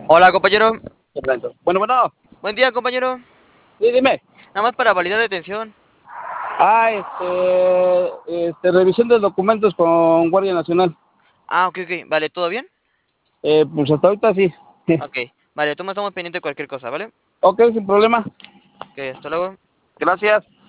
Hola, compañero. Perfecto. Bueno. Buen día, compañero. Sí, dime. Nada más para validar detención. Ah, revisión de documentos con Guardia Nacional. Ah, ok, ok. Vale, ¿todo bien? Pues hasta ahorita sí. Ok. Vale, estamos pendientes de cualquier cosa, ¿vale? Ok, sin problema. Ok, hasta luego. Gracias.